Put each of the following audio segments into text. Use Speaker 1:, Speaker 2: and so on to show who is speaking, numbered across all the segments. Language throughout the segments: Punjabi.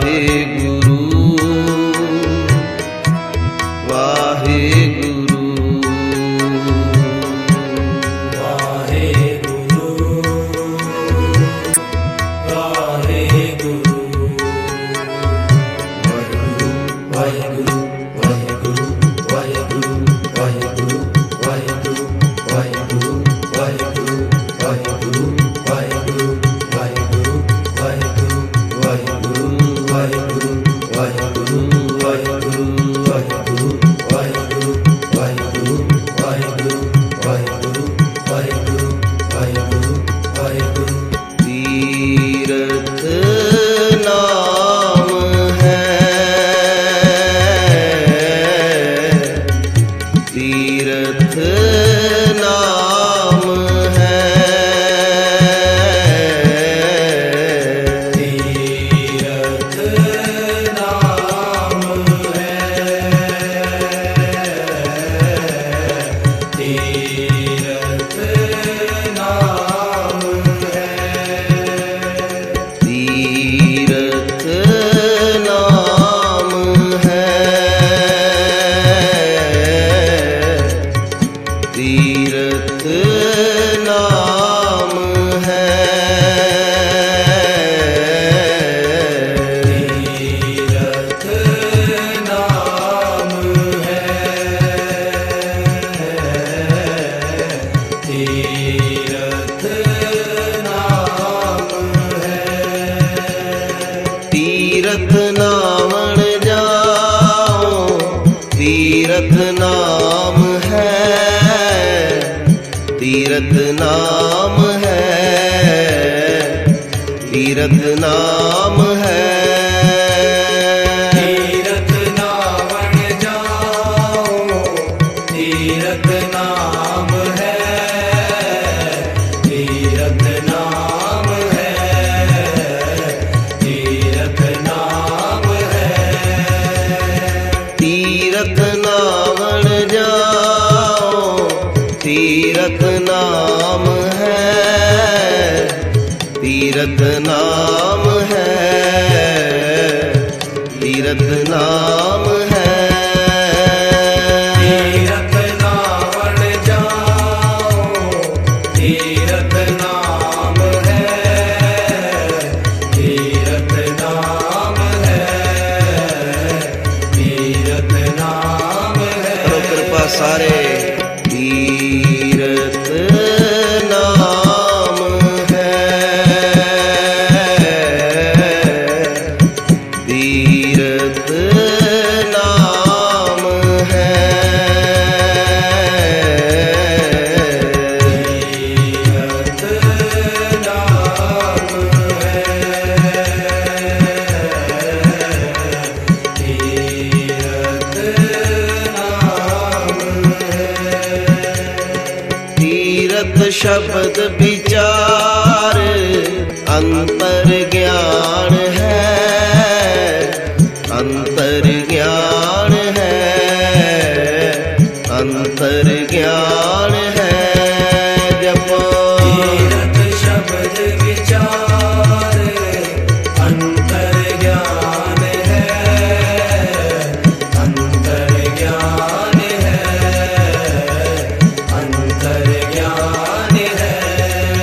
Speaker 1: तीरथ नावण जाओ, तीरथ नाम है, तीरथ नाम है, तीरथ नाम है।
Speaker 2: तीरथ नावण जाओ, तीरथ नाम है, तीरथ नाम है, तीरथ नाम है।
Speaker 1: तीरथ नावण जाओ, तीरथ नाम है, तीरथ नाम है, तीरथ नाम है।
Speaker 2: तीरथ नावण जाओ, तीरथ नाम है, तीरथ नाम है, तीरथ नाम है।
Speaker 1: करो कृपा सारे। तीरथ नाम है, तीरथ नाम है,
Speaker 2: तीरथ नाम है, तीरथ नाम है।
Speaker 1: तीरथ शब्द विचार अंतर ज्ञान है, अंतर ज्ञान है, अंतर ज्ञान है। जपो
Speaker 2: तीरथ शब्द विचार अंतर ज्ञान है, अंतर ज्ञान है, अंतर ज्ञान है।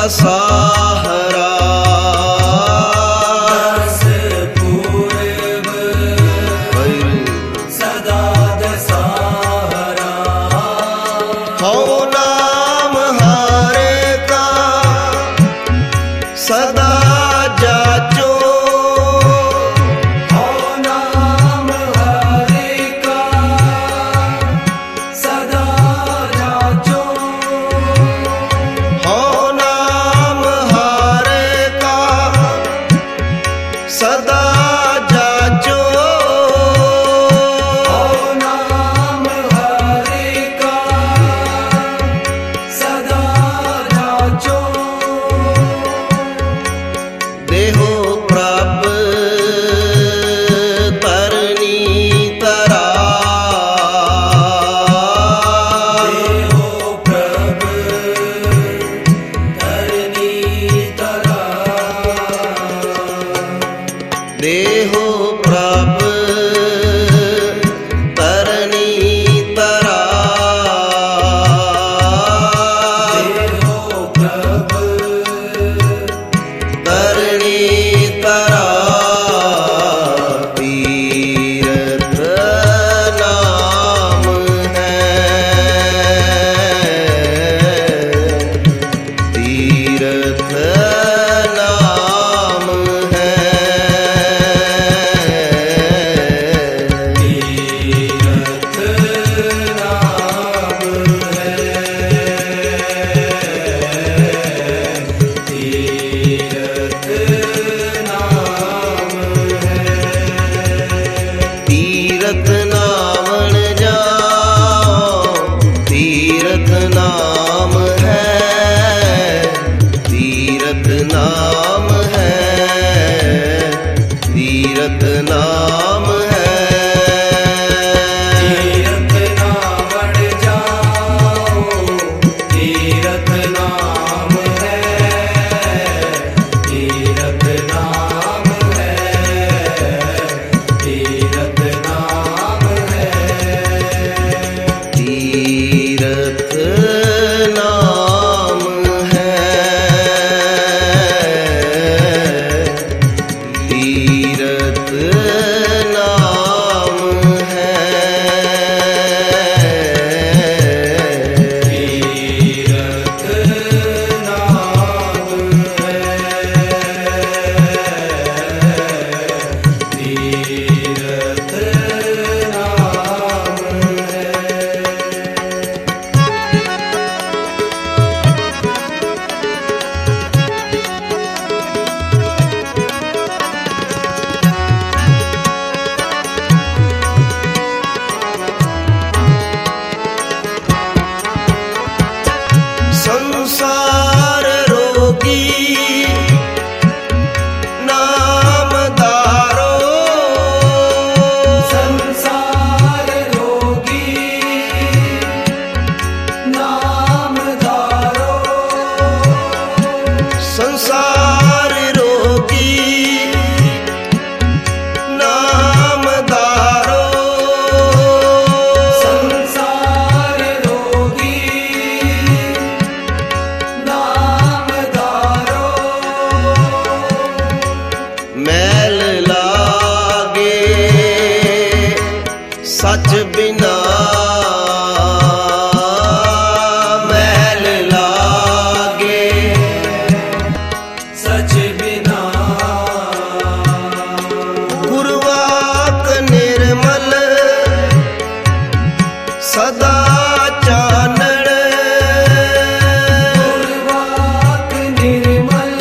Speaker 1: दशहरा
Speaker 2: दस पूर्व सदा दशहरा
Speaker 1: हो नाम हरे का सदा जाचो
Speaker 2: हो नाम हरे का सदा जाचो
Speaker 1: हो नाम हरे का सदा जाचो
Speaker 2: हो नाम हरे का सदा जाचो
Speaker 1: देहो प्रभ तरनी तरा
Speaker 2: देहो प्रभ धरनी तरा
Speaker 1: देहो प्रभ तरनी तरा
Speaker 2: देहो प्रभ
Speaker 1: तरनी तरा तीरथ नाम है तीरथ नाम है
Speaker 2: तीरथ नाम है तीरथ नाम है
Speaker 1: तीरथ नामन जाओ तीरथ नाम है तीरथ नाम है तीरथ नाम है
Speaker 2: तीरथ नामण जाओ तीरथ नाम है तीरथ नाम है तीरथ नाम है
Speaker 1: तीरथ नाम है तीरथ नाम है
Speaker 2: तीरथ नाम है तीरथ नाम है
Speaker 1: संसार रोगी नाम दारो
Speaker 2: संसार रोगी नाम धारो
Speaker 1: संसार रोगी नाम दारो
Speaker 2: संसार रोगी नाम धारो
Speaker 1: मैल लागे सच बिना मैल लागे
Speaker 2: सच बिना
Speaker 1: गुरवाक निर्मल सदा चानण
Speaker 2: गुरवाक निर्मल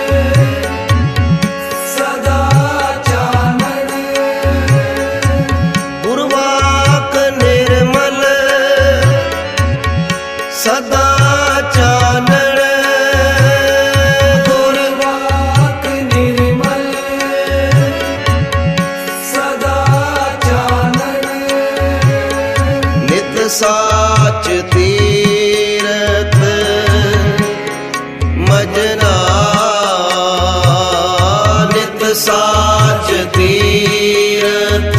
Speaker 2: सदा चानन
Speaker 1: गुरवाक निर्मल सदा चानण
Speaker 2: गुरवाक निर्मल सदा चानन
Speaker 1: नित साच तीरथ मजना नित साच तीरथ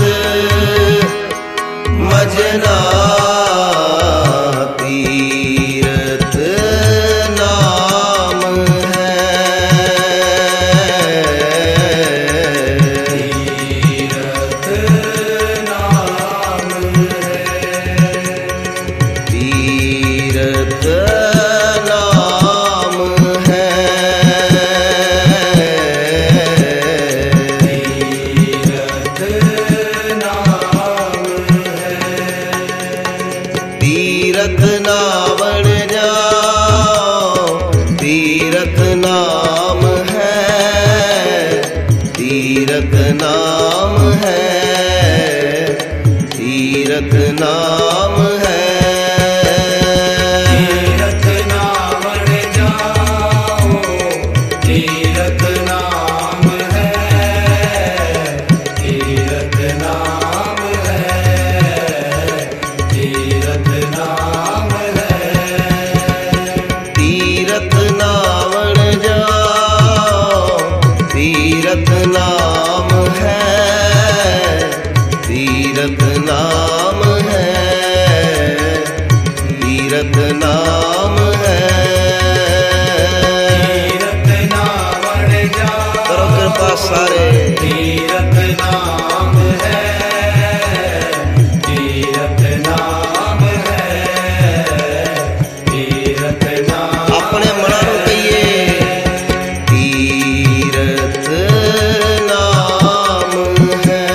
Speaker 1: मजना तीरथ नाम तीरथ नाम है, तीरथ नाम है।
Speaker 2: तीरथ नावण जाओ, तीरथ नाम है, तीरथ नाम है, तीरथ नाम है।
Speaker 1: तीरथ नावण जाओ, तीरथ नाम है, तीरथ नाम है, तीरथ नाम है।
Speaker 2: तीरथ नावण जाओ,
Speaker 1: करो कृपा सारे।
Speaker 2: तीरथ नाम है, तीरथ नाम है, तीरथ नाम।
Speaker 1: अपने मना नूं कहिए तीरथ नाम है,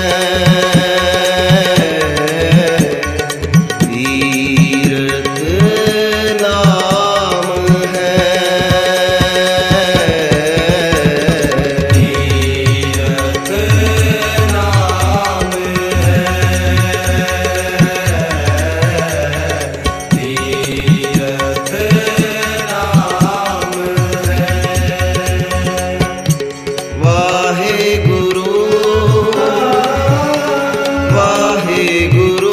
Speaker 1: तीरथ नाम है,
Speaker 2: तीरथ नाम है, तीरथ नाम है।
Speaker 1: वाहेगुरु वाहेगुरु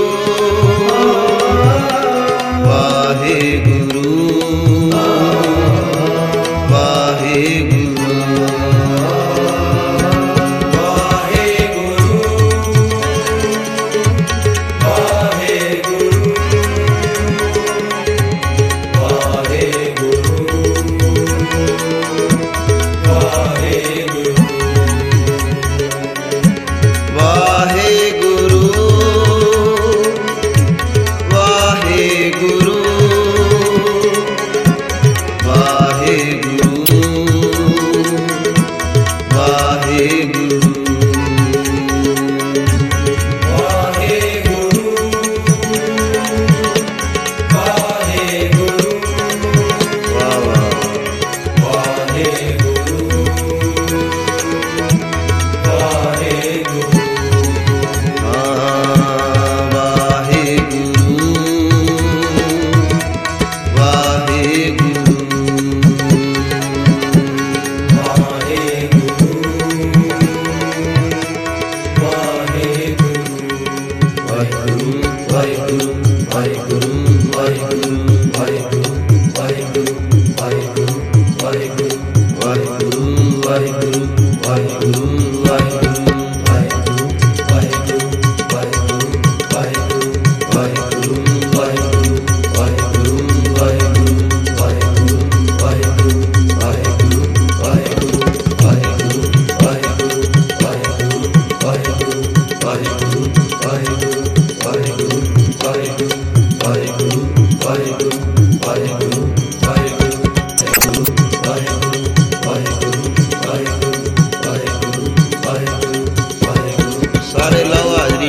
Speaker 1: वाहेगुरु वाहेगुरु। वाहेगुरु वाहेगुरु वाहेगुरु वाहेगुरु। वाह वाह। वाहेगुरु वाहेगुरु वाहेगुरु वाहेगुरु वाहेगुरु वाहेगुरु वाहेगुरु वाहेगुरु वाहेगुरु वाहेगुरु वाहेगुरु वाहेगुरु वाहेगुरु सारे लाओ हाजरी।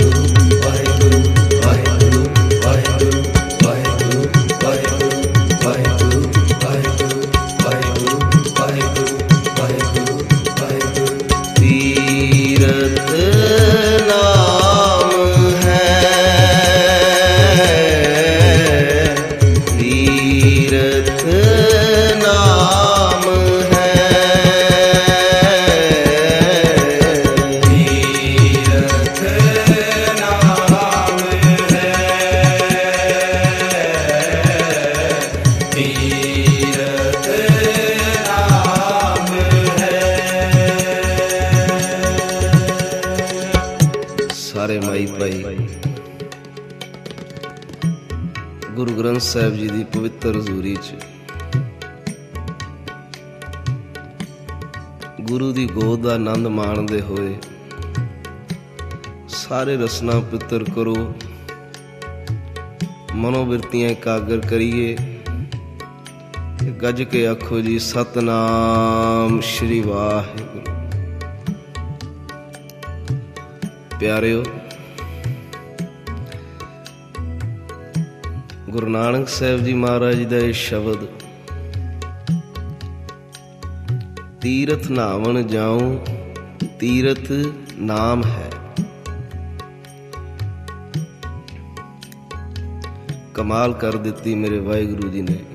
Speaker 1: तीरथ नाम है, तीरथ नाम है,
Speaker 2: तीरथ नाम है, तीरथ नाम है।
Speaker 1: सारे माई भाई गुरु ग्रंथ ਸਾਹਿਬ ਜੀ ਦੀ ਪਵਿੱਤਰ ਹਜ਼ੂਰੀ 'ਚ ਗੁਰੂ ਦੀ ਗੋਦ ਦਾ ਆਨੰਦ ਮਾਣਦੇ ਹੋਏ ਸਾਰੇ ਰਸਨਾ ਪਿੱਤਰ ਕਰੋ, ਮਨੋਬਿਰਤੀਆਂ ਇਕਾਗਰ ਕਰੀਏ, ਗੱਜ ਕੇ ਆਖੋ ਜੀ ਸਤਨਾਮ ਸ਼੍ਰੀ ਵਾਹਿਗੁਰੂ। ਪਿਆਰਿਓ, ਗੁਰੂ ਨਾਨਕ ਸਾਹਿਬ ਜੀ ਮਹਾਰਾਜ ਦਾ ਇਹ ਸ਼ਬਦ ਤੀਰਥ ਨਾਵਣ ਜਾਉ ਤੀਰਥ ਨਾਮ ਹੈ। ਕਮਾਲ ਕਰ ਦਿੱਤੀ ਮੇਰੇ ਵਾਹਿਗੁਰੂ ਜੀ ਨੇ।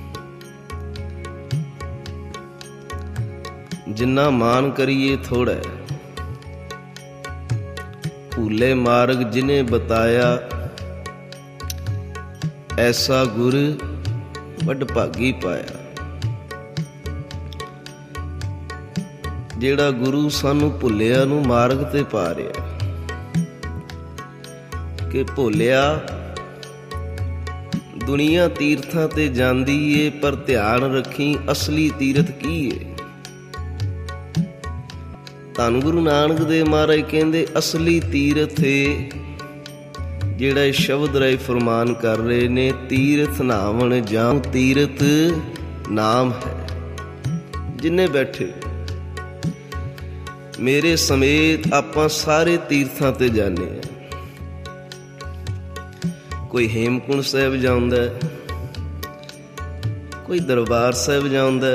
Speaker 1: ਜਿੰਨਾ ਮਾਨ ਕਰੀਏ ਥੋੜਾ, ਭੂਲੇ ਮਾਰਗ ਜਿਨੇ ਬਤਾਇਆ, ਐਸਾ ਗੁਰ ਵੱਡ ਭਾਗੀ ਪਾਇਆ। ਜਿਹੜਾ ਗੁਰੂ ਸਾਨੂੰ ਭੁੱਲਿਆ ਨੂੰ ਮਾਰਗ ਤੇ ਪਾ ਰਿਹਾ, ਕਿ ਭੁੱਲਿਆ ਦੁਨੀਆ ਤੀਰਥਾਂ ਤੇ ਜਾਂਦੀ ਏ, ਪਰ ਧਿਆਨ ਰੱਖੀ ਅਸਲੀ ਤੀਰਥ ਕੀ ਏ। ਧੰਨ ਗੁਰੂ ਨਾਨਕ ਦੇਵ ਮਹਾਰਾਜ ਕਹਿੰਦੇ ਅਸਲੀ ਤੀਰਥ ਏ ਜਿਹੜਾ ਇਹ ਸ਼ਬਦ ਰਾਹੀਂ ਫਰਮਾਨ ਕਰ ਰਹੇ ਨੇ, ਤੀਰਥ ਨਾਵਣ ਜਾਉ ਤੀਰਥ ਨਾਮ ਹੈ। ਜਿੰਨੇ ਬੈਠੇ ਮੇਰੇ ਸਮੇਤ ਆਪਾਂ ਸਾਰੇ ਤੀਰਥਾਂ ਤੇ ਜਾਂਦੇ ਹਾਂ। ਕੋਈ ਹੇਮਕੁੰਟ ਸਾਹਿਬ ਜਾਂਦਾ, ਕੋਈ ਦਰਬਾਰ ਸਾਹਿਬ ਜਾਂਦਾ,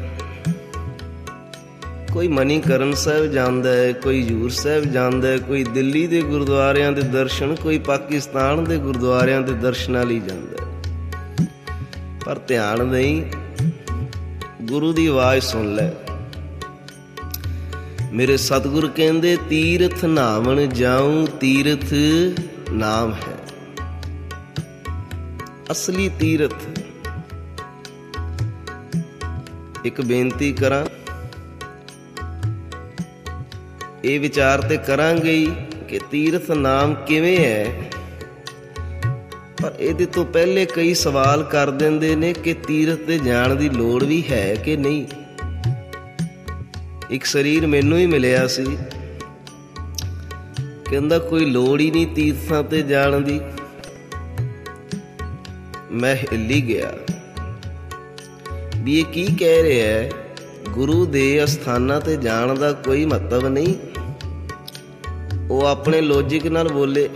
Speaker 1: ਕੋਈ ਮਨੀਕਰਨ ਸਾਹਿਬ ਜਾਂਦਾ ਹੈ, ਕੋਈ ਹਜ਼ੂਰ ਸਾਹਿਬ ਜਾਂਦਾ ਹੈ, ਕੋਈ ਦਿੱਲੀ ਦੇ ਗੁਰਦੁਆਰਿਆਂ ਦੇ ਦਰਸ਼ਨ, ਕੋਈ ਪਾਕਿਸਤਾਨ ਦੇ ਗੁਰਦੁਆਰਿਆਂ ਦੇ ਦਰਸ਼ਨਾਂ ਲਈ ਜਾਂਦਾ ਹੈ। ਪਰ ਧਿਆਨ ਨਹੀਂ, ਗੁਰੂ ਦੀ ਆਵਾਜ਼ ਸੁਣ ਲੈ। ਮੇਰੇ ਸਤਿਗੁਰ ਕਹਿੰਦੇ ਤੀਰਥ ਨਾਵਣ ਜਾਉ ਤੀਰਥ ਨਾਮ ਹੈ। ਅਸਲੀ ਤੀਰਥ। ਇੱਕ ਬੇਨਤੀ ਕਰਾਂ, ਇਹ ਵਿਚਾਰ ਤੇ ਕਰਾਂਗੇ ਹੀ ਕਿ ਤੀਰਥ ਨਾਮ ਕਿਵੇਂ ਹੈ, ਪਰ ਇਹਦੇ ਤੋਂ ਪਹਿਲੇ ਕਈ ਸਵਾਲ ਕਰ ਦਿੰਦੇ ਨੇ ਕਿ ਤੀਰਥ ਤੇ ਜਾਣ ਦੀ ਲੋੜ ਵੀ ਹੈ ਕਿ ਨਹੀਂ। ਇੱਕ ਸਰੀਰ ਮੈਨੂੰ ਹੀ ਮਿਲਿਆ ਸੀ, ਕਹਿੰਦਾ ਕੋਈ ਲੋੜ ਹੀ ਨਹੀਂ ਤੀਰਥਾਂ ਤੇ ਜਾਣ ਦੀ। ਮੈਂ ਹਿੱਲ ਹੀ ਗਿਆ ਵੀ ਇਹ ਕੀ ਕਹਿ ਰਿਹਾ ਹੈ। ਗੁਰੂ ਦੇ ਅਸਥਾਨਾਂ ਤੇ ਜਾਣ ਦਾ ਕੋਈ ਮਤਲਬ ਨਹੀਂ। ਉਹ ਆਪਣੇ ਲੌਜਿਕ ਨਾਲ ਬੋਲੇ,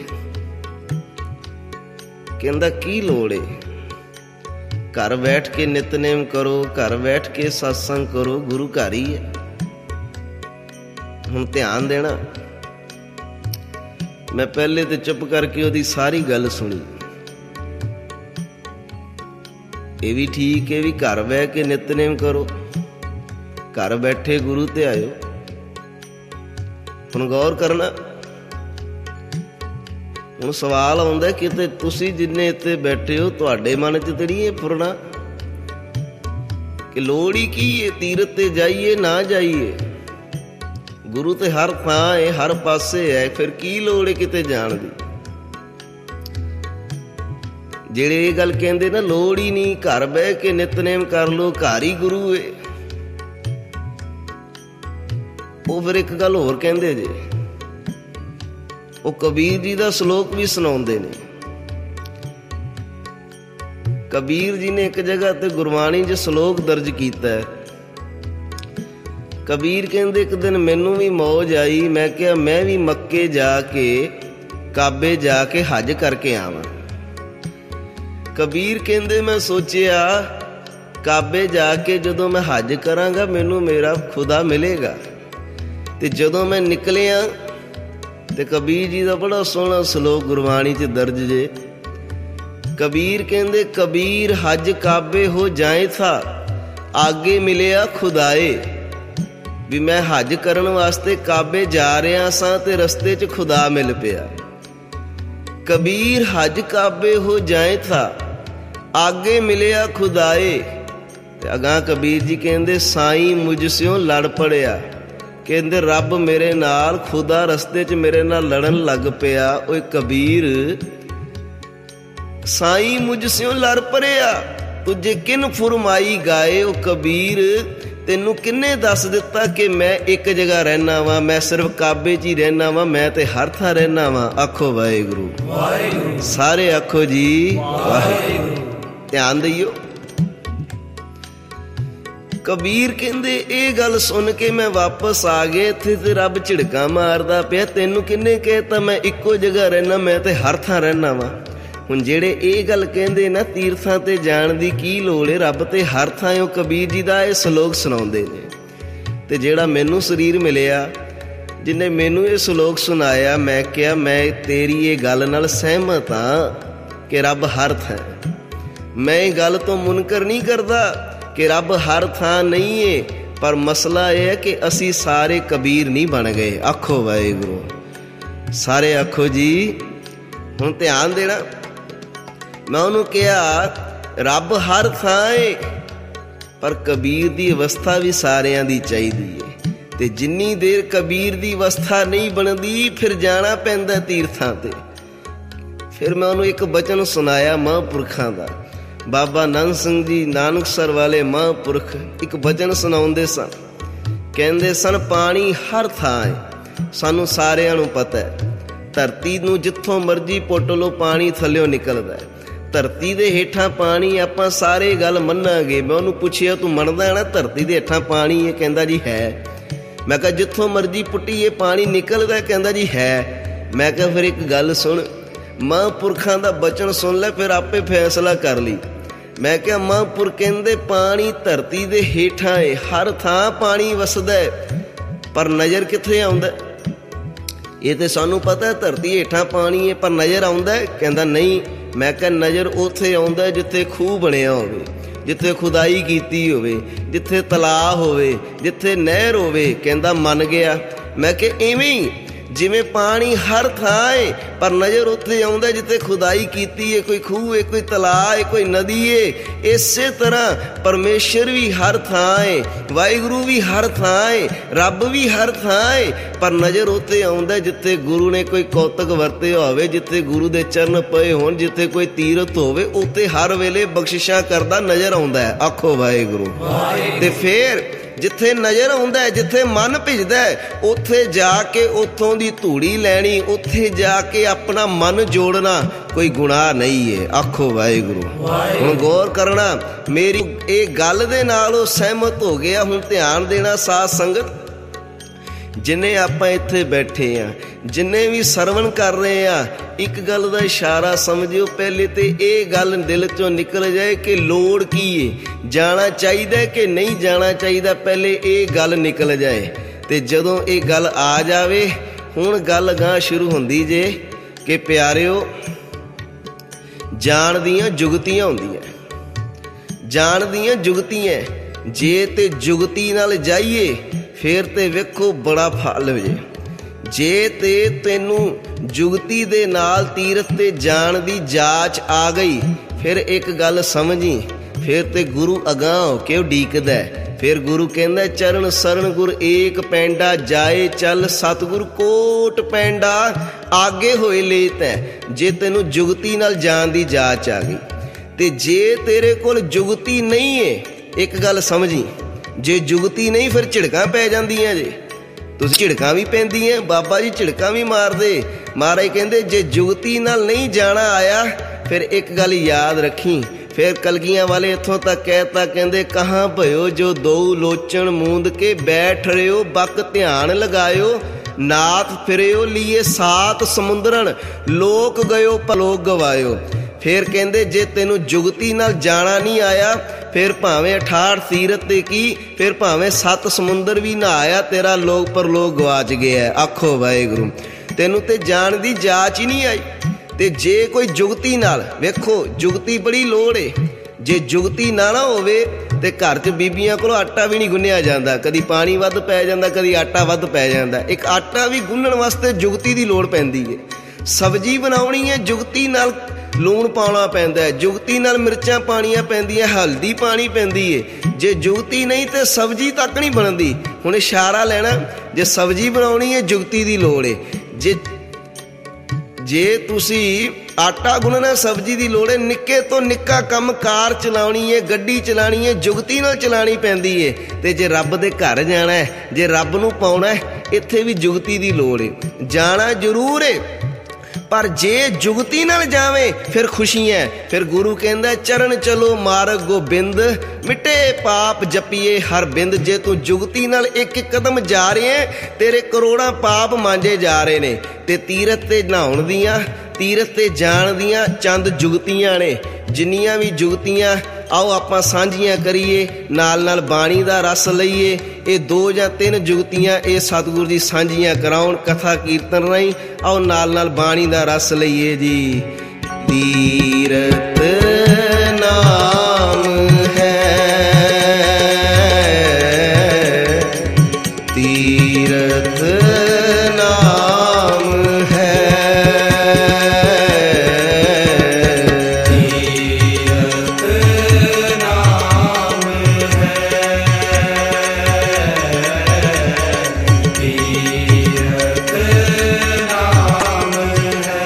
Speaker 1: ਕਹਿੰਦਾ ਕੀ ਲੋੜ ਏ, ਘਰ ਬੈਠ ਕੇ ਨਿਤਨੇਮ ਕਰੋ, ਘਰ ਬੈਠ ਕੇ ਸਤਸੰਗ ਕਰੋ, ਗੁਰੂ ਘਰ ਹੀ ਹੈ। ਹੁਣ ਧਿਆਨ ਦੇਣਾ, ਮੈਂ ਪਹਿਲੇ ਤੇ ਚੁੱਪ ਕਰਕੇ ਉਹਦੀ ਸਾਰੀ ਗੱਲ ਸੁਣੀ। ਇਹ ਵੀ ਠੀਕ ਹੈ ਵੀ ਘਰ ਬਹਿ ਕੇ ਨਿਤਨੇਮ ਕਰੋ, ਘਰ ਬੈਠੇ ਗੁਰੂ ਤੇ ਆਇਓ। ਹੁਣ ਗੌਰ ਕਰਨਾ, ਹੁਣ ਸਵਾਲ ਆਉਂਦਾ ਕਿਤੇ ਤੁਸੀਂ ਜਿੰਨੇ ਇੱਥੇ ਬੈਠੇ ਹੋ ਤੁਹਾਡੇ ਮਨ 'ਚ ਤੇ ਨਹੀਂ ਇਹ ਫੁਰਨਾ ਕਿ ਲੋੜ ਹੀ ਕੀ ਹੈ, ਤੀਰਥ ਤੇ ਜਾਈਏ ਨਾ ਜਾਈਏ। ਗੁਰੂ ਤੇ ਹਰ ਥਾਂ ਹੈ, ਹਰ ਪਾਸੇ ਹੈ, ਫਿਰ ਕੀ ਲੋੜ ਹੈ ਕਿਤੇ ਜਾਣ ਦੀ। ਜਿਹੜੇ ਇਹ ਗੱਲ ਕਹਿੰਦੇ ਨਾ ਲੋੜ ਹੀ ਨਹੀਂ, ਘਰ ਬਹਿ ਕੇ ਨਿਤਨੇਮ ਕਰ ਲੋ, ਘਰ ਹੀ ਗੁਰੂ ਏ, ਉਹ ਫਿਰ ਇੱਕ ਗੱਲ ਹੋਰ ਕਹਿੰਦੇ ਜੇ। ਉਹ ਕਬੀਰ ਜੀ ਦਾ ਸ਼ਲੋਕ ਵੀ ਸੁਣਾਉਂਦੇ ਨੇ। ਕਬੀਰ ਜੀ ਨੇ ਇੱਕ ਜਗ੍ਹਾ ਤੇ ਗੁਰਬਾਣੀ 'ਚ ਸ਼ਲੋਕ ਦਰਜ ਕੀਤਾ ਹੈ। ਕਬੀਰ ਕਹਿੰਦੇ ਇੱਕ ਦਿਨ ਮੈਨੂੰ ਵੀ ਮੌਜ ਆਈ, ਮੈਂ ਕਿਹਾ ਮੈਂ ਵੀ ਮੱਕੇ ਜਾ ਕੇ, ਕਾਬੇ ਜਾ ਕੇ ਹੱਜ ਕਰਕੇ ਆਵਾਂ। ਕਬੀਰ ਕਹਿੰਦੇ ਮੈਂ ਸੋਚਿਆ ਕਾਬੇ ਜਾ ਕੇ ਜਦੋਂ ਮੈਂ ਹੱਜ ਕਰਾਂਗਾ ਮੈਨੂੰ ਮੇਰਾ ਖੁਦਾ ਮਿਲੇਗਾ। ਤੇ ਜਦੋਂ ਮੈਂ ਨਿਕਲਿਆ ਤੇ ਕਬੀਰ ਜੀ ਦਾ ਬੜਾ ਸੋਹਣਾ ਸ਼ਲੋਕ ਗੁਰਬਾਣੀ 'ਚ ਦਰਜ ਜੇ। ਕਬੀਰ ਕਹਿੰਦੇ ਕਬੀਰ ਹੱਜ ਕਾਬੇ ਹੋ ਜਾਏ ਥਾ, ਆਗੇ ਮਿਲਿਆ ਖੁਦਾਏ। ਵੀ ਮੈਂ ਹੱਜ ਕਰਨ ਵਾਸਤੇ ਕਾਬੇ ਜਾ ਰਿਹਾ ਸਾਂ ਤੇ ਰਸਤੇ 'ਚ ਖੁਦਾ ਮਿਲ ਪਿਆ। ਕਬੀਰ ਹੱਜ ਕਾਬੇ ਹੋ ਜਾਏ ਥਾ, ਆਗੇ ਮਿਲਿਆ ਖੁਦਾਏ। ਤੇ ਅਗਾਂਹ ਕਬੀਰ ਜੀ ਕਹਿੰਦੇ ਸਾਈਂ ਮੁਝ ਸਿਓ ਲੜ ਪੜਿਆ। ਕਹਿੰਦੇ ਰੱਬ ਮੇਰੇ ਨਾਲ, ਖੁਦਾ ਰਸਤੇ 'ਚ ਮੇਰੇ ਨਾਲ ਲੜਨ ਲੱਗ ਪਿਆ। ਓਏ ਕਬੀਰ ਸਾਈਂ ਮੁਝ ਸਿਓ ਲੜ ਪੜਿਆ, ਤੁਝੇ ਕਿਨ ਫੁਰਮਾਈ ਗਾਏ। ਉਹ ਕਬੀਰ ਤੈਨੂੰ ਕਿੰਨੇ ਦੱਸ ਦਿੱਤਾ ਕਿ ਮੈਂ ਇੱਕ ਜਗ੍ਹਾ ਰਹਿਣਾ ਵਾਂ, ਮੈਂ ਸਿਰਫ ਕਾਬੇ 'ਚ ਹੀ ਰਹਿਣਾ ਵਾਂ, ਮੈਂ ਤੇ ਹਰ ਥਾਂ ਰਹਿਣਾ ਵਾਂ। ਆਖੋ ਵਾਹਿਗੁਰੂ ਵਾਹਿਗੁਰੂ, ਸਾਰੇ ਆਖੋ ਜੀ ਵਾਹਿਗੁਰੂ। ਧਿਆਨ ਦਈਓ। ਕਬੀਰ ਕਹਿੰਦੇ ਇਹ ਗੱਲ ਸੁਣ ਕੇ ਮੈਂ ਵਾਪਸ ਆ ਗਿਆ। ਇੱਥੇ ਤੇ ਰੱਬ ਝਿੜਕਾਂ ਮਾਰਦਾ ਪਿਆ, ਤੈਨੂੰ ਕਿੰਨੇ ਕਹਿਤਾ ਮੈਂ ਇੱਕੋ ਜਗ੍ਹਾ ਰਹਿਣਾ, ਮੈਂ ਤੇ ਹਰ ਥਾਂ ਰਹਿਣਾ ਵਾਂ। ਹੁਣ ਜਿਹੜੇ ਇਹ ਗੱਲ ਕਹਿੰਦੇ ਨਾ ਤੀਰਥਾਂ ਤੇ ਜਾਣ ਦੀ ਕੀ ਲੋੜ ਏ, ਰੱਬ ਤੇ ਹਰ ਥਾਂ। ਉਹ ਕਬੀਰ ਜੀ ਦਾ ਇਹ ਸ਼ਲੋਕ ਸੁਣਾਉਂਦੇ ਨੇ। ਤੇ ਜਿਹੜਾ ਮੈਨੂੰ ਸਰੀਰ ਮਿਲਿਆ ਜਿਹਨੇ ਮੈਨੂੰ ਇਹ ਸ਼ਲੋਕ ਸੁਣਾਇਆ, ਮੈਂ ਕਿਹਾ ਮੈਂ ਤੇਰੀ ਇਹ ਗੱਲ ਨਾਲ ਸਹਿਮਤ ਹਾਂ ਕਿ ਰੱਬ ਹਰ ਥਾਂ। ਮੈਂ ਇਹ ਗੱਲ ਤੋਂ ਮੁਨਕਰ ਨਹੀਂ ਕਰਦਾ ਕਿ ਰੱਬ ਹਰ ਥਾਂ ਨਹੀਂ ਏ, ਪਰ ਮਸਲਾ ਇਹ ਹੈ ਕਿ ਅਸੀਂ ਸਾਰੇ ਕਬੀਰ ਨਹੀਂ ਬਣ ਗਏ। ਆਖੋ ਵਾਹਿਗੁਰੂ, ਸਾਰੇ ਆਖੋ ਜੀ। ਹੁਣ ਧਿਆਨ ਦੇਣਾ, ਮੈਂ ਉਹਨੂੰ ਕਿਹਾ ਰੱਬ ਹਰ ਥਾਂ ਏ, ਪਰ ਕਬੀਰ ਦੀ ਅਵਸਥਾ ਵੀ ਸਾਰਿਆਂ ਦੀ ਚਾਹੀਦੀ ਏ। ਤੇ ਜਿੰਨੀ ਦੇਰ ਕਬੀਰ ਦੀ ਅਵਸਥਾ ਨਹੀਂ ਬਣਦੀ, ਫਿਰ ਜਾਣਾ ਪੈਂਦਾ ਤੀਰਥਾਂ ਤੇ। ਫਿਰ ਮੈਂ ਉਹਨੂੰ ਇੱਕ ਬਚਨ ਸੁਣਾਇਆ ਮਹਾਂਪੁਰਖਾਂ ਦਾ। ਬਾਬਾ ਨੰਦ ਸਿੰਘ ਜੀ ਨਾਨਕਸਰ ਵਾਲੇ ਮਹਾਂਪੁਰਖ ਇੱਕ ਬਚਨ ਸੁਣਾਉਂਦੇ ਸਨ। ਕਹਿੰਦੇ ਸਨ, ਪਾਣੀ ਹਰ ਥਾਂ ਹੈ, ਸਾਨੂੰ ਸਾਰਿਆਂ ਨੂੰ ਪਤਾ ਹੈ। ਧਰਤੀ ਨੂੰ ਜਿੱਥੋਂ ਮਰਜ਼ੀ ਪੁੱਟ ਲਓ, ਪਾਣੀ ਥੱਲਿਓਂ ਨਿਕਲਦਾ ਹੈ। ਧਰਤੀ ਦੇ ਹੇਠਾਂ ਪਾਣੀ, ਆਪਾਂ ਸਾਰੇ ਗੱਲ ਮੰਨਾਂਗੇ। ਮੈਂ ਉਹਨੂੰ ਪੁੱਛਿਆ, ਤੂੰ ਮੰਨਦਾ ਹੈ ਨਾ ਧਰਤੀ ਦੇ ਹੇਠਾਂ ਪਾਣੀ ਹੈ? ਕਹਿੰਦਾ ਜੀ ਹੈ। ਮੈਂ ਕਿਹਾ ਜਿੱਥੋਂ ਮਰਜ਼ੀ ਪੁੱਟੀਏ ਪਾਣੀ ਨਿਕਲਦਾ? ਕਹਿੰਦਾ ਜੀ ਹੈ। ਮੈਂ ਕਿਹਾ ਫਿਰ ਇੱਕ ਗੱਲ ਸੁਣ, ਮਹਾਂਪੁਰਖਾਂ ਦਾ ਬਚਨ ਸੁਣ ਲੈ, ਫਿਰ ਆਪੇ ਫੈਸਲਾ ਕਰ ਲਈ। ਮੈਂ ਕਿਹਾ ਮਹਾਂਪੁਰਖ ਕਹਿੰਦੇ ਪਾਣੀ ਧਰਤੀ ਦੇ ਹੇਠਾਂ ਹੈ, ਹਰ ਥਾਂ ਪਾਣੀ ਵਸਦਾ ਹੈ, ਪਰ ਨਜ਼ਰ ਕਿੱਥੇ ਆਉਂਦਾ? ਇਹ ਤੇ ਸਾਨੂੰ ਪਤਾ ਧਰਤੀ ਹੇਠਾਂ ਪਾਣੀ ਹੈ, ਪਰ ਨਜ਼ਰ ਆਉਂਦਾ? ਕਹਿੰਦਾ ਨਹੀਂ। ਮੈਂ ਕਿਹਾ ਨਜ਼ਰ ਉੱਥੇ ਆਉਂਦਾ ਜਿੱਥੇ ਖੂਹ ਬਣਿਆ ਹੋਵੇ, ਜਿੱਥੇ ਖੁਦਾਈ ਕੀਤੀ ਹੋਵੇ, ਜਿੱਥੇ ਤਲਾਅ ਹੋਵੇ, ਜਿੱਥੇ ਨਹਿਰ ਹੋਵੇ। ਕਹਿੰਦਾ ਮੰਨ ਗਿਆ। ਮੈਂ ਕਿਹਾ ਇਵੇਂ ਹੀ ਜਿਵੇਂ ਪਾਣੀ ਹਰ ਥਾਂ ਏ, ਪਰ ਨਜ਼ਰ ਉੱਥੇ ਆਉਂਦਾ ਜਿੱਥੇ ਖੁਦਾਈ ਕੀਤੀ ਏ, ਕੋਈ ਖੂਹ ਏ, ਕੋਈ ਤਲਾਅ ਏ, ਕੋਈ ਨਦੀ ਏ। ਇਸੇ ਤਰ੍ਹਾਂ ਪਰਮੇਸ਼ਰ ਵੀ ਹਰ ਥਾਂ ਏ, ਵਾਹਿਗੁਰੂ ਵੀ ਹਰ ਥਾਂ ਏ, ਰੱਬ ਵੀ ਹਰ ਥਾਂ ਏ, ਪਰ ਨਜ਼ਰ ਉੱਥੇ ਆਉਂਦਾ ਜਿੱਥੇ ਗੁਰੂ ਨੇ ਕੋਈ ਕੌਤਕ ਵਰਤਿਆ ਹੋਵੇ, ਜਿੱਥੇ ਗੁਰੂ ਦੇ ਚਰਨ ਪਏ ਹੋਣ, ਜਿੱਥੇ ਕੋਈ ਤੀਰਥ ਹੋਵੇ, ਉੱਥੇ ਹਰ ਵੇਲੇ ਬਖਸ਼ਿਸ਼ਾਂ ਕਰਦਾ ਨਜ਼ਰ ਆਉਂਦਾ ਹੈ। ਆਖੋ ਵਾਹਿਗੁਰੂ। ਤੇ ਫੇਰ ਜਿੱਥੇ ਨਜ਼ਰ ਆਉਂਦਾ ਹੈ, ਜਿੱਥੇ ਮਨ ਭਿੱਜਦਾ ਹੈ, ਉੱਥੇ ਜਾ ਕੇ ਉੱਥੋਂ ਦੀ ਧੂੜੀ ਲੈਣੀ, ਉੱਥੇ ਜਾ ਕੇ ਆਪਣਾ ਮਨ ਜੋੜਨਾ ਕੋਈ ਗੁਨਾਹ ਨਹੀਂ ਹੈ। ਆਖੋ ਵਾਹਿਗੁਰੂ। ਹੁਣ ਗੌਰ ਕਰਨਾ, ਮੇਰੀ ਇਹ ਗੱਲ ਦੇ ਨਾਲ ਉਹ ਸਹਿਮਤ ਹੋ ਗਿਆ। ਹੁਣ ਧਿਆਨ ਦੇਣਾ ਸਾਧ ਸੰਗਤ, ਜਿੰਨੇ ਆਪਾਂ ਇੱਥੇ ਬੈਠੇ ਆ, ਜਿੰਨੇ ਵੀ ਸਰਵਣ ਕਰ ਰਹੇ ਆ, ਇੱਕ ਗੱਲ ਦਾ ਇਸ਼ਾਰਾ ਸਮਝਿਓ। ਪਹਿਲੇ ਤੇ ਇਹ ਗੱਲ ਦਿਲ ਚੋਂ ਨਿਕਲ ਜਾਏ ਕਿ ਲੋੜ ਕੀ ਏ, ਜਾਣਾ ਚਾਹੀਦਾ ਕਿ ਨਹੀਂ ਜਾਣਾ ਚਾਹੀਦਾ, ਪਹਿਲੇ ਇਹ ਗੱਲ ਨਿਕਲ ਜਾਏ। ਤੇ ਜਦੋਂ ਇਹ ਗੱਲ ਆ ਜਾਵੇ, ਹੁਣ ਗੱਲ ਗਾਂ ਸ਼ੁਰੂ ਹੁੰਦੀ ਜੇ ਕਿ ਪਿਆਰਿਓ, ਜਾਣ ਦੀਆਂ ਜੁਗਤੀਆਂ ਹੁੰਦੀਆਂ, ਜਾਣ ਦੀਆਂ ਜੁਗਤੀਆਂ। ਜੇ ਤੇ ਜੁਗਤੀ ਨਾਲ ਜਾਈਏ ਫੇਰ ਤੇ ਵੇਖੋ ਬੜਾ ਫਲ ਹੋ ਜੇ। ਜੇ ਤੇ ਤੈਨੂੰ ਜੁਗਤੀ ਦੇ ਨਾਲ ਤੀਰਥ ਤੇ ਜਾਣ ਦੀ ਜਾਚ ਆ ਗਈ, ਫਿਰ ਇੱਕ ਗੱਲ ਸਮਝੀ, ਫਿਰ ਤੇ ਗੁਰੂ ਅਗਾਂਹ ਹੋ ਕੇ ਉਡੀਕਦਾ। ਫਿਰ ਗੁਰੂ ਕਹਿੰਦਾ, ਚਰਨ ਸਰਣ ਗੁਰ ਏਕ ਪੈਂਡਾ, ਜਾਏ ਚੱਲ ਸਤਿਗੁਰ ਕੋਟ ਪੈਂਡਾ, ਆਗੇ ਹੋਏ ਲੈ ਤੈ। ਜੇ ਤੈਨੂੰ ਜੁਗਤੀ ਨਾਲ ਜਾਣ ਦੀ ਜਾਚ ਆ ਗਈ, ਤੇ ਜੇ ਤੇਰੇ ਕੋਲ ਜੁਗਤੀ ਨਹੀਂ ਏ, ਇੱਕ ਗੱਲ ਸਮਝੀ, ਜੇ ਜੁਗਤੀ ਨਹੀਂ ਫਿਰ ਝਿੜਕਾਂ ਪੈ ਜਾਂਦੀਆਂ ਜੇ। ਤੁਸੀਂ ਝਿੜਕਾਂ ਵੀ ਪੈਂਦੀਆਂ, ਬਾਬਾ ਜੀ ਝਿੜਕਾਂ ਵੀ ਮਾਰਦੇ। ਮਹਾਰਾਜ ਕਹਿੰਦੇ ਜੇ ਜੁਗਤੀ ਨਾਲ ਨਹੀਂ ਜਾਣਾ ਆਇਆ, ਫਿਰ ਇੱਕ ਗੱਲ ਯਾਦ ਰੱਖੀ। ਫਿਰ ਕਲਗੀਆਂ ਵਾਲੇ ਇੱਥੋਂ ਤੱਕ ਕਹਿਤਾ, ਕਹਿੰਦੇ ਕਹਾਂ ਭਇਓ ਜੋ ਦੋ ਲੋਚਣ ਮੂੰਦ ਕੇ ਬੈਠ ਰਿਓ, ਬਕ ਧਿਆਨ ਲਗਾਇਓ, ਨਾਥ ਫਿਰਿਓ ਲੀਏ ਸਾਤ ਸਮੁੰਦਰਨ, ਲੋਕ ਗਇਓ ਪਲੋਕ ਗਵਾਇਓ। ਫਿਰ ਕਹਿੰਦੇ ਜੇ ਤੈਨੂੰ ਜੁਗਤੀ ਨਾਲ ਜਾਣਾ ਨਹੀਂ ਆਇਆ, ਫਿਰ ਭਾਵੇਂ 68 ਤੀਰਥ ਤੇ ਕੀ, ਫਿਰ ਭਾਵੇਂ 7 ਸਮੁੰਦਰ ਵੀ ਨਾ ਆਇਆ, ਤੇਰਾ ਲੋਕ ਪਰਲੋਕ ਗਵਾਚ ਗਿਆ। ਆਖੋ ਵਾਹਿਗੁਰੂ। ਤੈਨੂੰ ਤੇ ਜਾਣ ਦੀ ਜਾਚ ਹੀ ਨਹੀਂ ਆਈ। ਤੇ ਜੇ ਕੋਈ ਜੁਗਤੀ ਨਾਲ, ਵੇਖੋ ਜੁਗਤੀ ਬੜੀ ਲੋੜ ਏ। ਜੇ ਜੁਗਤੀ ਨਾ ਹੋਵੇ ਤੇ ਘਰ 'ਚ ਬੀਬੀਆਂ ਕੋਲੋਂ ਆਟਾ ਵੀ ਨਹੀਂ ਗੁੰਨਿਆ ਜਾਂਦਾ। ਕਦੀ ਪਾਣੀ ਵੱਧ ਪੈ ਜਾਂਦਾ, ਕਦੀ ਆਟਾ ਵੱਧ ਪੈ ਜਾਂਦਾ। ਇੱਕ ਆਟਾ ਵੀ ਗੁੰਨਣ ਵਾਸਤੇ ਜੁਗਤੀ ਦੀ ਲੋੜ ਪੈਂਦੀ ਹੈ। ਸਬਜ਼ੀ ਬਣਾਉਣੀ ਹੈ, ਜੁਗਤੀ ਨਾਲ ਲੂਣ ਪਾਉਣਾ ਪੈਂਦਾ ਹੈ, ਜੁਗਤੀ ਨਾਲ ਮਿਰਚਾਂ ਪਾਉਣੀਆਂ ਪੈਂਦੀਆਂ, ਹਲਦੀ ਪਾਣੀ ਪੈਂਦੀ ਹੈ। ਜੇ ਜੁਗਤੀ ਨਹੀਂ ਤੇ ਸਬਜ਼ੀ ਤੱਕ ਨਹੀਂ ਬਣਦੀ। ਹੁਣ ਇਸ਼ਾਰਾ ਲੈਣਾ, ਜੇ ਸਬਜ਼ੀ ਬਣਾਉਣੀ ਹੈ ਜੁਗਤੀ ਦੀ ਲੋੜ ਹੈ। ਜੇ ਤੁਸੀਂ ਆਟਾ ਗੁੰਨਣਾ, ਸਬਜ਼ੀ ਦੀ ਲੋੜ ਹੈ। ਨਿੱਕੇ ਤੋਂ ਨਿੱਕਾ ਕੰਮ ਕਾਰ ਚਲਾਉਣੀ ਹੈ, ਗੱਡੀ ਚਲਾਉਣੀ ਹੈ, ਜੁਗਤੀ ਨਾਲ ਚਲਾਉਣੀ ਪੈਂਦੀ ਹੈ। ਤੇ ਜੇ ਰੱਬ ਦੇ ਘਰ ਜਾਣਾ ਹੈ, ਜੇ ਰੱਬ ਨੂੰ ਪਾਉਣਾ, ਇੱਥੇ ਵੀ ਜੁਗਤੀ ਦੀ ਲੋੜ ਹੈ। ਜਾਣਾ ਜ਼ਰੂਰ ਹੈ, ਪਰ ਜੇ ਜੁਗਤੀ ਨਾਲ ਜਾਵੇਂ ਫਿਰ ਖੁਸ਼ੀਆਂ। ਫਿਰ ਗੁਰੂ ਕਹਿੰਦਾ ਚਰਨ ਚਲੋ ਮਾਰਗ ਗੋਬਿੰਦ, ਮਿਟੇ ਪਾਪ ਜਪੀਏ ਹਰ ਬਿੰਦ। ਜੇ ਤੂੰ ਜੁਗਤੀ ਨਾਲ ਇੱਕ ਇੱਕ ਕਦਮ ਜਾ ਰਿਹਾ, ਤੇਰੇ ਕਰੋੜਾਂ ਪਾਪ ਮਾਂਜੇ ਜਾ ਰਹੇ ਨੇ। ਤੇ ਤੀਰਥ ਤੇ ਨਹਾਉਣ ਦੀਆਂ, ਤੀਰਥ ਤੇ ਜਾਣ ਦੀਆਂ ਚੰਦ ਜੁਗਤੀਆਂ ਨੇ। ਜਿੰਨੀਆਂ ਵੀ ਜੁਗਤੀਆਂ ਆਓ ਆਪਾਂ ਸਾਂਝੀਆਂ ਕਰੀਏ, ਨਾਲ ਨਾਲ ਬਾਣੀ ਦਾ ਰਸ ਲਈਏ। ਇਹ 2 ਜਾਂ 3 ਜੁਗਤੀਆਂ ਇਹ ਸਤਿਗੁਰੂ ਜੀ ਸਾਂਝੀਆਂ ਕਰਾਉਣ ਕਥਾ ਕੀਰਤਨ ਰਾਹੀਂ। ਆਓ ਨਾਲ ਨਾਲ ਬਾਣੀ ਦਾ ਰਸ ਲਈਏ ਜੀ। ਤੀਰਥ ਨਾਮ ਹੈ, ਤੀਰਥ ਨਾਮ ਹੈ,
Speaker 2: ਤੀਰਥ ਨਾਮ ਹੈ, ਤੀਰਥ ਨਾਮ ਹੈ।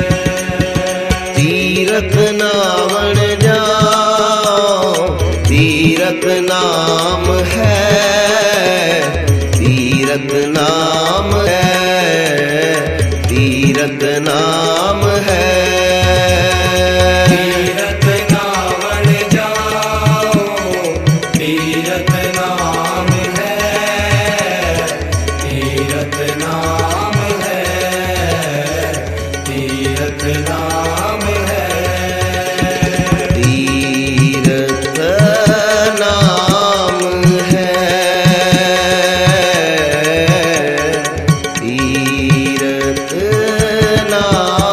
Speaker 1: ਤੀਰਥ ਨਾਵਣ ਜਾਓ, ਤੀਰਥ ਨਾਮ ਹੈ, ਤੀਰਥ ਨਾਮ ਹੈ, ਤੀਰਥ ਨਾਮ ਹੈ।
Speaker 2: ਤੀਰਥ ਨਾਵਣ ਜਾਓ, ਤੀਰਥ ਨਾਮ ਹੈ, ਤੀਰਥ ਨਾਮ ਹੈ, ਤੀਰਥ ਨਾਮ ਹੈ।
Speaker 1: ਤੀਰਥ ਨਾਮ ਹੈ, ਤੀਰਥ ਨਾਮ